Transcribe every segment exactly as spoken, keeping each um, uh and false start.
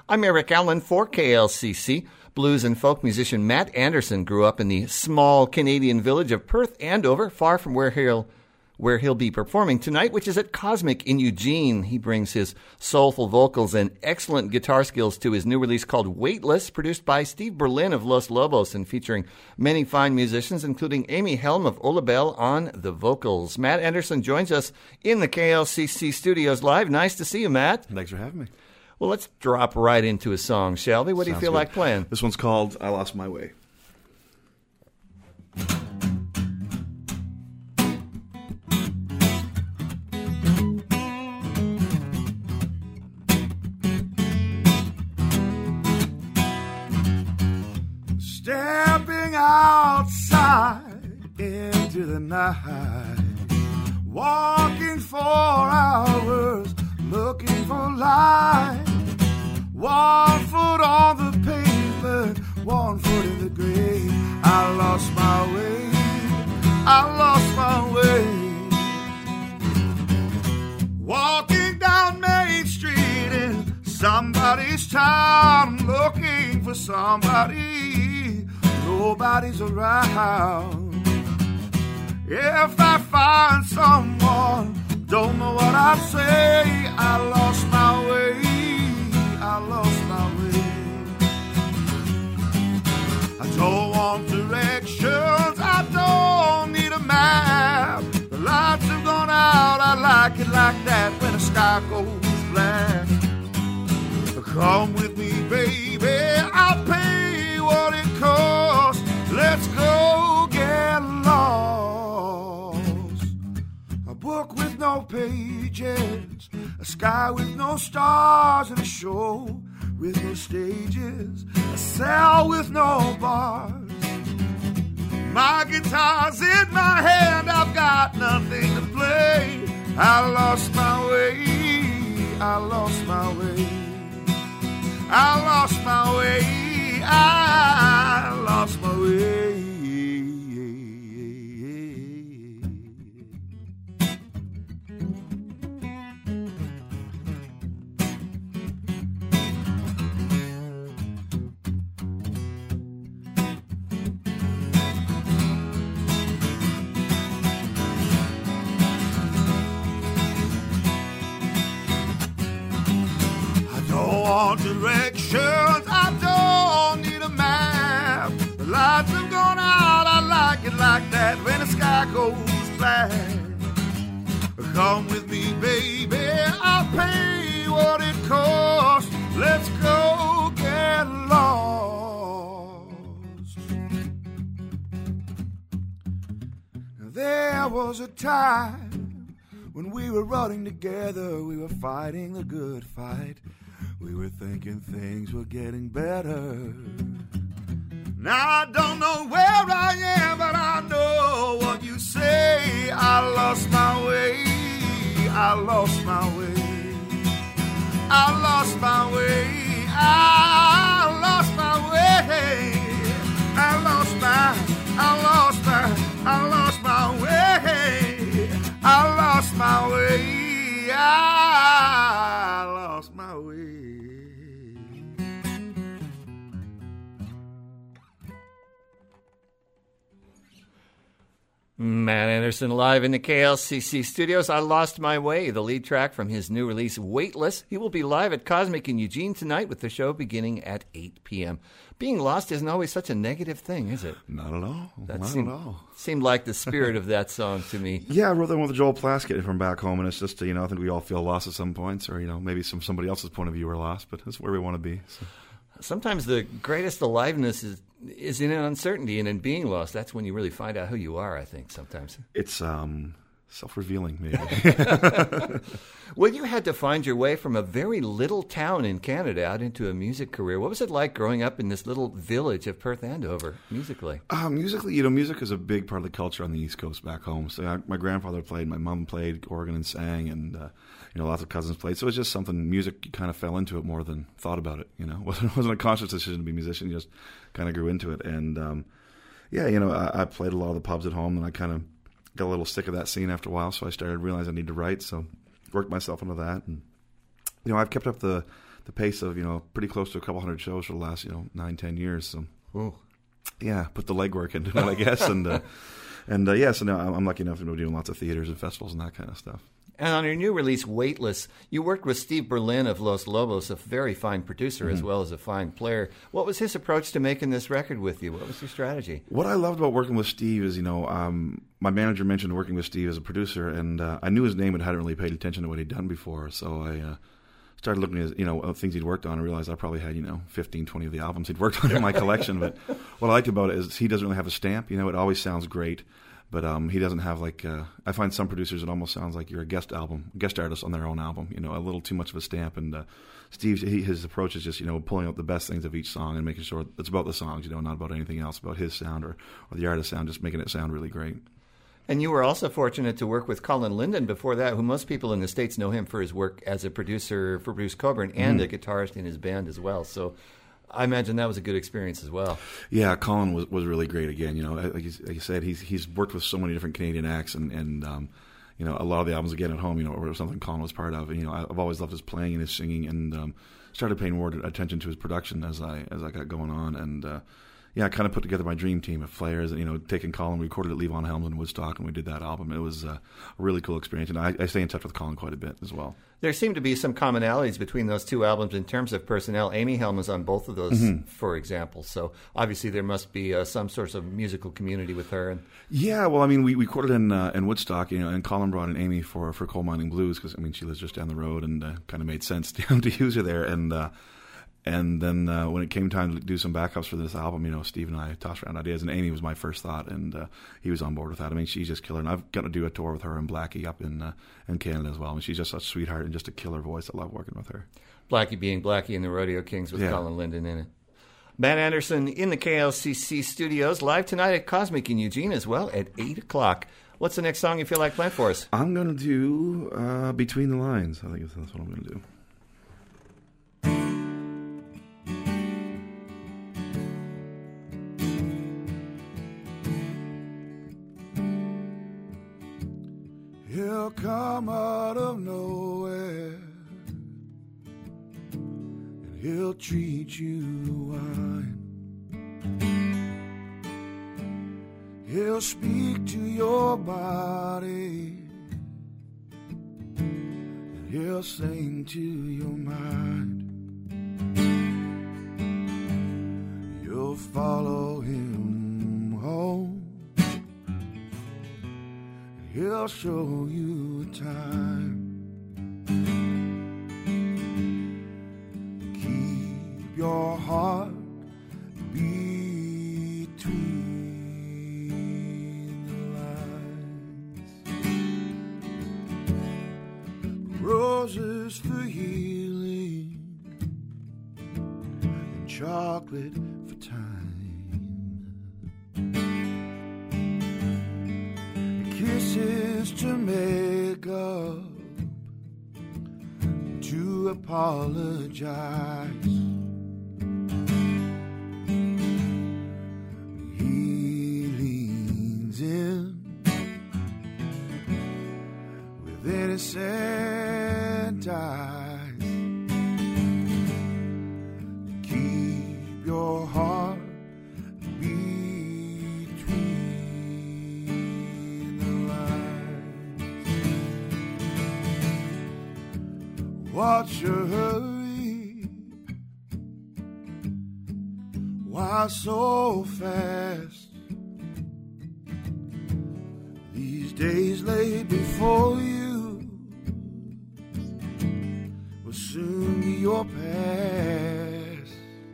I'm Eric Allen for K L C C. Blues and folk musician Matt Anderson grew up in the small Canadian village of Perth Andover, far from where he'll where he'll be performing tonight, which is at Cosmic in Eugene. He brings his soulful vocals and excellent guitar skills to his new release called Weightless, produced by Steve Berlin of Los Lobos and featuring many fine musicians, including Amy Helm of Olabelle on the vocals. Matt Anderson joins us in the K L C C studios live. Nice to see you, Matt. Thanks for having me. Well, let's drop right into a song, shall we? What do you Sounds feel good. like playing? This one's called I Lost My Way. Stepping outside into the night, walking for hours, looking for light. One foot on the pavement, one foot in the grave. I lost my way, I lost my way. Walking down Main Street in somebody's town, looking for somebody. Nobody's around. If I find someone, don't know what I'd say. I lost my way, I lost my way. I don't want directions, I don't need a map. The lights have gone out, I like it like that when the sky goes black. Come with me, baby, I'll pay what it costs. Let's go get lost. A book with no pages, a sky with no stars, and a show with no stages, a cell with no bars. My guitar's in my hand, I've got nothing to play. I lost my way, I lost my way. I lost my way, I lost my way. I don't want directions, I don't need a map. The lights have gone out, I like it like that when the sky goes black. Come with me, baby, I'll pay what it costs. Let's go get lost. Now, there was a time when we were running together, we were fighting the good fight. We were thinking things were getting better. Now I don't know where I am, but I know what you say. I lost my way, I lost my way. I lost my way, I lost my way. I lost my, I lost my, I lost my way. I lost my way, I lost my way. Matt Anderson live in the K L C C studios. I Lost My Way, the lead track from his new release, Weightless. He will be live at Cosmic in Eugene tonight with the show beginning at eight p.m. Being lost isn't always such a negative thing, is it? Not at all. That Not seemed, at all. Seemed like the spirit of that song to me. Yeah, I wrote that one with Joel Plaskett from back home, and it's just, you know, I think we all feel lost at some points, or, you know, maybe from somebody else's point of view we're lost, but that's where we want to be. So. Sometimes the greatest aliveness is is in an uncertainty and in being lost. That's when you really find out who you are, I think, sometimes. It's um, self-revealing, maybe. Well, you had to find your way from a very little town in Canada out into a music career. What was it like growing up in this little village of Perth Andover, musically? Uh, musically, you know, music is a big part of the culture on the East Coast back home. So I, my grandfather played, my mom played organ and sang, and uh, you know, lots of cousins played. So it was just something, music, you kind of fell into it more than thought about it, you know. It wasn't, it wasn't a conscious decision to be a musician, you just kind of grew into it. And um, yeah, you know, I, I played a lot of the pubs at home, and I kind of got a little sick of that scene after a while, so I started realizing I need to write, so worked myself into that. And you know, I've kept up the the pace of, you know, pretty close to a couple hundred shows for the last, you know, nine, ten years. So, Ooh. yeah, put the legwork into it, I guess. And, uh, and uh, yeah, so now I'm lucky enough to be doing lots of theaters and festivals and that kind of stuff. And on your new release, Weightless, you worked with Steve Berlin of Los Lobos, a very fine producer mm-hmm. as well as a fine player. What was his approach to making this record with you? What was your strategy? What I loved about working with Steve is, you know, um, my manager mentioned working with Steve as a producer, and uh, I knew his name but hadn't really paid attention to what he'd done before. So I uh, started looking at, you know, things he'd worked on and realized I probably had, you know, fifteen, twenty of the albums he'd worked on in my collection. But what I liked about it is he doesn't really have a stamp. You know, it always sounds great. But um, he doesn't have like uh, I find some producers it almost sounds like you're a guest album, guest artist on their own album. You know, a little too much of a stamp. And uh, Steve's he, his approach is just, you know, pulling out the best things of each song and making sure it's about the songs, you know, not about anything else, about his sound or, or the artist's sound, just making it sound really great. And you were also fortunate to work with Colin Linden before that, who most people in the States know him for his work as a producer for Bruce Cockburn and mm-hmm. a guitarist in his band as well. So I imagine that was a good experience as well. Yeah, Colin was, was really great again. You know, like you, like you said, he's he's worked with so many different Canadian acts, and and um, you know, a lot of the albums again at home, you know, or something Colin was part of. And, you know, I've always loved his playing and his singing, and um, started paying more attention to his production as I as I got going on, and. Uh, Yeah, I kind of put together my dream team of players, and, you know, taking Colin, we recorded at Levon Helms in Woodstock, and we did that album. It was uh, a really cool experience, and I, I stay in touch with Colin quite a bit as well. There seem to be some commonalities between those two albums in terms of personnel. Amy Helm is on both of those, mm-hmm. for example, so obviously there must be uh, some sort of musical community with her. And yeah, well, I mean, we, we recorded in uh, in Woodstock, you know, and Colin brought in Amy for, for Coal Mining Blues, because, I mean, she lives just down the road, and uh, kind of made sense to, to use her there, and uh, And then uh, when it came time to do some backups for this album, you know, Steve and I tossed around ideas, and Amy was my first thought, and uh, he was on board with that. I mean, she's just killer, and I've got to do a tour with her and Blackie up in uh, in Canada as well. I mean, she's just such a sweetheart and just a killer voice. I love working with her. Blackie being Blackie and the Rodeo Kings with yeah. Colin Linden in it. Matt Anderson in the K L C C studios, live tonight at Cosmic in Eugene as well at eight o'clock. What's the next song you feel like playing for us? I'm going to do uh, Between the Lines. I think that's what I'm going to do. He'll come out of nowhere, and he'll treat you to wine. He'll speak to your body, and he'll sing to your mind. You'll follow him home, he'll show you a time. Keep your heart between the lines. Roses for healing and chocolate for time. Kisses to make up, to apologize. He leans in with innocent eyes. Keep your heart what's your hurry? Why so fast? These days laid before you will soon be your past.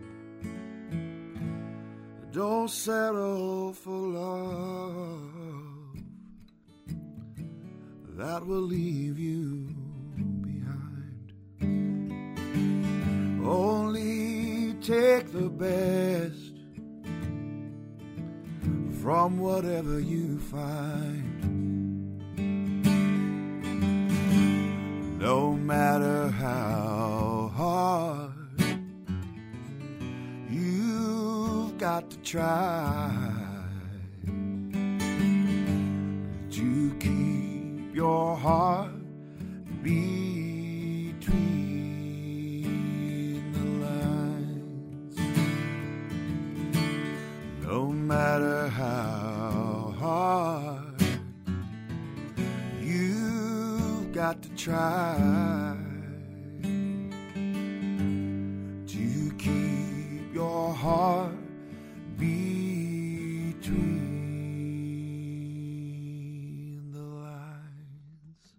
Don't settle for love that will leave you. Only take the best from whatever you find. No matter how hard, you've got to try to keep your heart beating. matter how hard, you've got to try to keep your heart between the lines.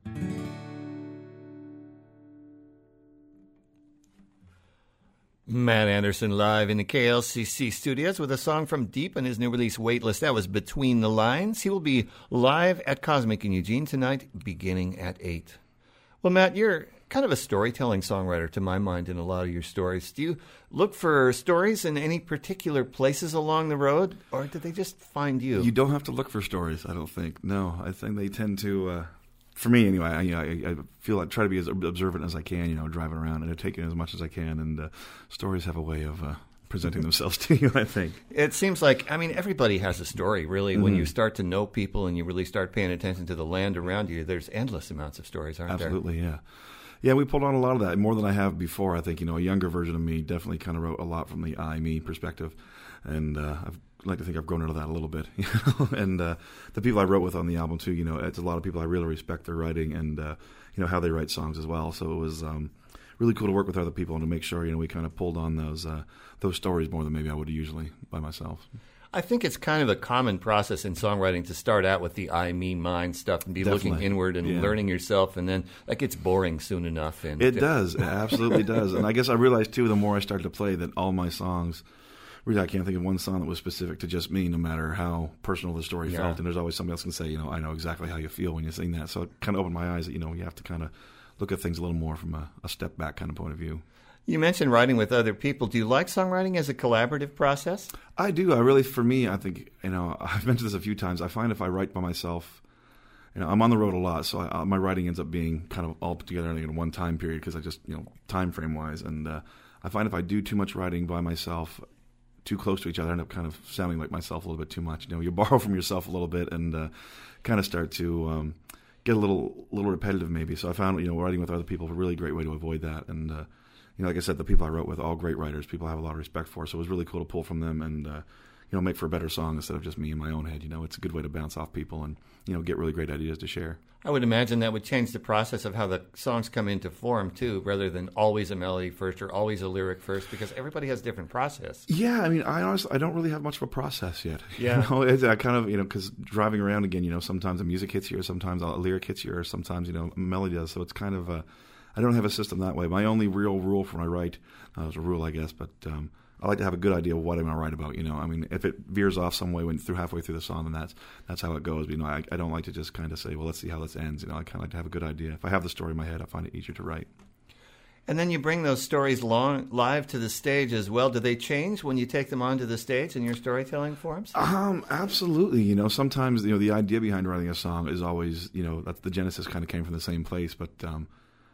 Matt Anderson live in the K L C C studios with a song from Deep on his new release Waitlist. That was Between the Lines. He will be live at Cosmic in Eugene tonight, beginning at eight. Well, Matt, you're kind of a storytelling songwriter to my mind in a lot of your stories. Do you look for stories in any particular places along the road, or do they just find you? You don't have to look for stories, I don't think. No, I think they tend to... Uh... For me, anyway, I, you know, I, I feel I try to be as observant as I can, you know, driving around and taking as much as I can. And uh, stories have a way of uh, presenting themselves to you, I think. It seems like, I mean, everybody has a story, really. Mm-hmm. When you start to know people and you really start paying attention to the land around you, there's endless amounts of stories, aren't Absolutely, there? yeah. Yeah, we pulled on a lot of that, more than I have before. I think, you know, a younger version of me definitely kind of wrote a lot from the I, me perspective. And uh, I've like to think I've grown out of that a little bit, you know. And uh, the people I wrote with on the album too, you know, it's a lot of people I really respect their writing and uh, you know how they write songs as well. So it was um, really cool to work with other people and to make sure, you know, we kind of pulled on those uh, those stories more than maybe I would usually by myself. I think it's kind of a common process in songwriting to start out with the I, me, mine stuff and be Definitely. looking inward and Yeah. learning yourself, and then that gets boring soon enough. And It does, it absolutely does. And I guess I realized too, the more I started to play, that all my songs. Really, I can't think of one song that was specific to just me, no matter how personal the story Yeah. felt. And there's always somebody else can say, you know, I know exactly how you feel when you sing that. So it kind of opened my eyes that, you know, you have to kind of look at things a little more from a, a step back kind of point of view. You mentioned writing with other people. Do you like songwriting as a collaborative process? I do. I really, for me, I think, you know, I've mentioned this a few times. I find if I write by myself, you know, I'm on the road a lot, so I, my writing ends up being kind of all put together in one time period because I just, you know, time frame wise. And uh, I find if I do too much writing by myself, too close to each other, I end up kind of sounding like myself a little bit too much. You know, you borrow from yourself a little bit and uh, kind of start to um, get a little little repetitive maybe. So I found, you know, writing with other people is a really great way to avoid that. And, uh, you know, like I said, the people I wrote with, all great writers, people I have a lot of respect for. So it was really cool to pull from them and, uh, you know, make for a better song instead of just me in my own head. You know, it's a good way to bounce off people and, you know, get really great ideas to share. I would imagine that would change the process of how the songs come into form, too, rather than always a melody first or always a lyric first, because everybody has a different process. Yeah, I mean, I honestly, I don't really have much of a process yet. Yeah. You know, it's, I kind of, you know, because driving around again, you know, sometimes the music hits you, or sometimes a lyric hits you, or sometimes, you know, a melody does. So it's kind of, uh, I don't have a system that way. My only real rule for when I write, uh, it's a rule, I guess, but um, I like to have a good idea of what I'm going to write about. You know, I mean, if it veers off some way when through halfway through the song, then that's that's how it goes. But, you know, I, I don't like to just kind of say, well, let's see how this ends. You know, I kind of like to have a good idea. If I have the story in my head, I find it easier to write. And then you bring those stories long, live to the stage as well. Do they change when you take them onto the stage in your storytelling forms? Um, absolutely. You know, sometimes, you know, the idea behind writing a song is always, you know, that's the genesis kind of came from the same place. But um,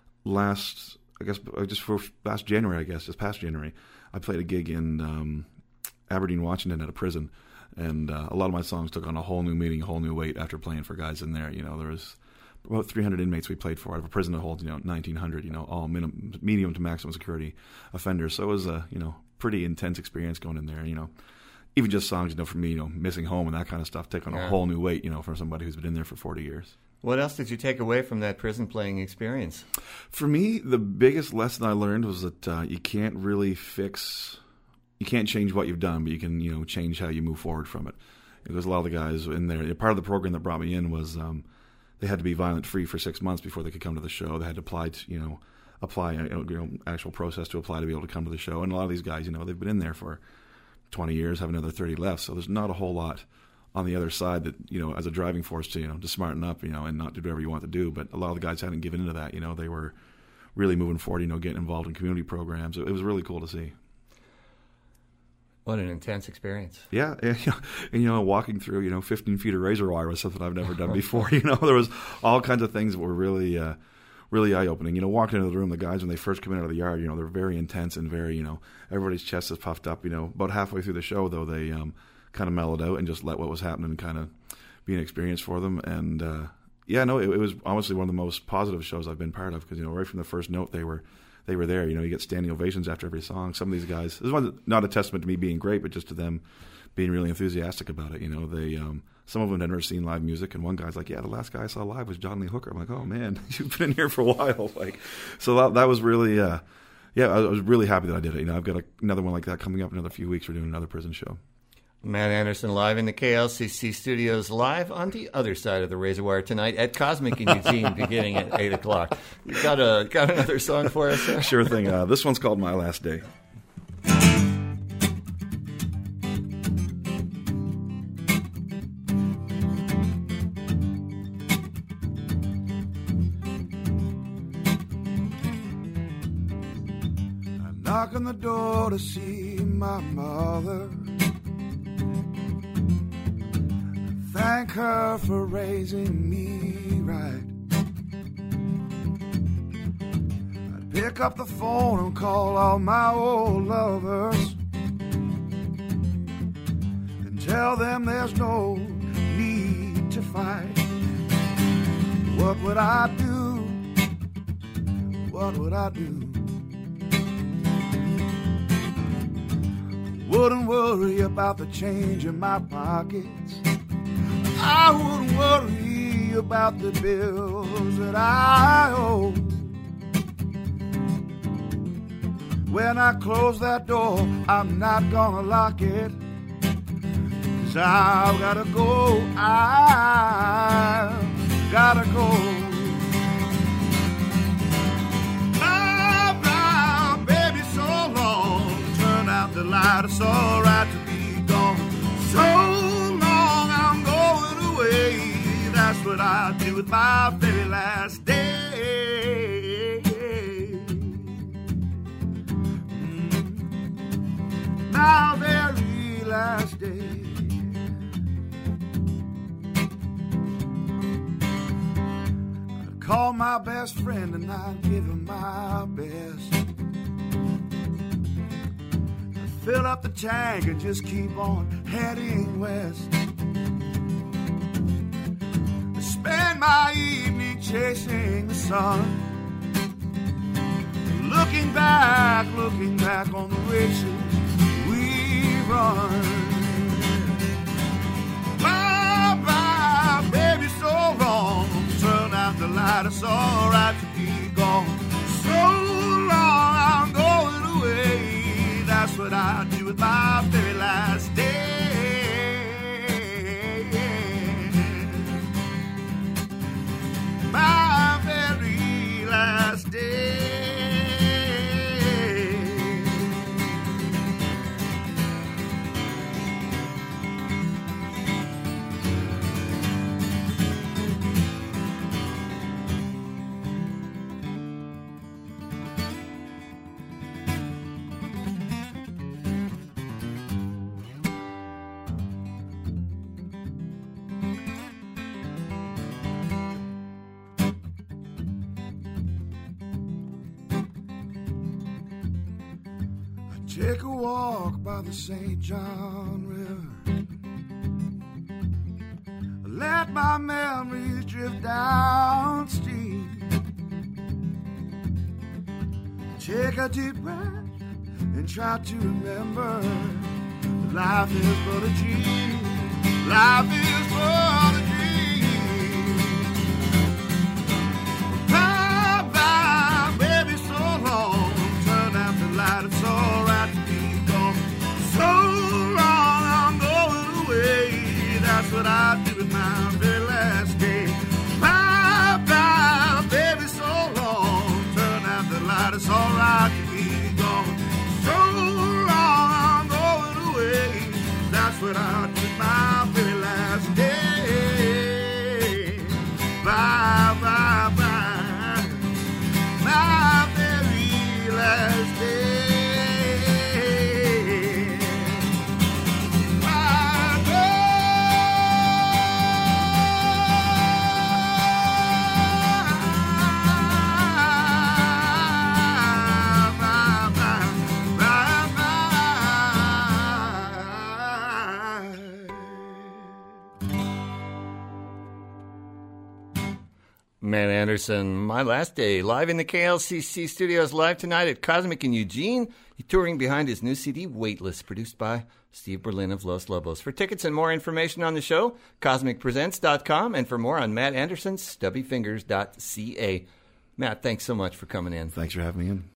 last, I guess, just for last January, I guess, just past January, I played a gig in um, Aberdeen, Washington at a prison. And uh, a lot of my songs took on a whole new meaning, a whole new weight after playing for guys in there. You know, there was about three hundred inmates we played for out of a prison that holds, you know, nineteen hundred, you know, all minimum, medium to maximum security offenders. So it was a, you know, pretty intense experience going in there, you know. Even just songs, you know, for me, you know, missing home and that kind of stuff take on Yeah. a whole new weight, you know, for somebody who's been in there for forty years. What else did you take away from that prison playing experience? For me, the biggest lesson I learned was that uh, you can't really fix, you can't change what you've done, but you can, you know, change how you move forward from it. Because a lot of the guys in there, part of the program that brought me in was um, they had to be violent free for six months before they could come to the show. They had to apply to, you know, apply, you know, you know, actual process to apply to be able to come to the show. And a lot of these guys, you know, they've been in there for twenty years, have another thirty left. So there's not a whole lot on the other side that, you know, as a driving force to, you know, to smarten up, you know, and not do whatever you want to do. But a lot of the guys hadn't given into that. You know, they were really moving forward, you know, getting involved in community programs. It was really cool to see. What an intense experience. Yeah, and, and you know, walking through, you know, fifteen feet of razor wire was something I've never done before. You know, there was all kinds of things that were really, uh, really eye-opening. You know, walking into the room, the guys, when they first come in out of the yard, you know, they're very intense and very, you know, everybody's chest is puffed up. You know, about halfway through the show, though, they um, kind of mellowed out and just let what was happening kind of be an experience for them. And, uh, yeah, no, it, it was honestly one of the most positive shows I've been part of because, you know, right from the first note, they were... They were there, you know. You get standing ovations after every song. Some of these guys, this is not a testament to me being great, but just to them being really enthusiastic about it. You know, they um, some of them had never seen live music, and one guy's like, "Yeah, the last guy I saw live was John Lee Hooker." I'm like, "Oh man, you've been in here for a while." Like, so that, that was really, uh, yeah, I was really happy that I did it. You know, I've got a, another one like that coming up in another few weeks. We're doing another prison show. Matt Anderson live in the K L C C studios, live on the other side of the razor wire tonight at Cosmic in Eugene, beginning at eight o'clock. You got a got another song for us? Sir? Sure thing. Uh, this one's called "My Last Day." I knock on the door to see my mother. Thank her for raising me right. I'd pick up the phone and call all my old lovers and tell them there's no need to fight. What would I do? What would I do? Wouldn't worry about the change in my pockets. I wouldn't worry about the bills that I owe. When I close that door, I'm not gonna lock it, 'cause I've gotta go, I've gotta go. Bye bye, baby, so long. Turn out the light, it's alright to be gone. So that's what I'll do with my very last day. Mm. My very last day. I'd call my best friend and I'd give him my best. I'd fill up the tank and just keep on heading west. Spend my evening chasing the sun, looking back, looking back on the races we've run. Bye bye, baby, so long. Turn out the light, it's alright to be gone. So long, I'm going away. That's what I do with my very last day. My very last day. Take a walk by the Saint John River. Let my memories drift downstream. Take a deep breath and try to remember that life is but a dream. Life is but a dream. Bye bye, baby, so long. Turn out the light, it's alright. So long, I'm going away. That's what I do with my very last day. Bye bye, baby, so long. Turn out the light, it's alright to be gone. So long, I'm going away. That's what I do with my very last day. Matt Anderson, my last day, live in the K L C C studios, live tonight at Cosmic in Eugene. He's touring behind his new C D, Weightless, produced by Steve Berlin of Los Lobos. For tickets and more information on the show, cosmic presents dot com, and for more on Matt Anderson, stubby fingers dot c a. Matt, thanks so much for coming in. Thanks for having me in.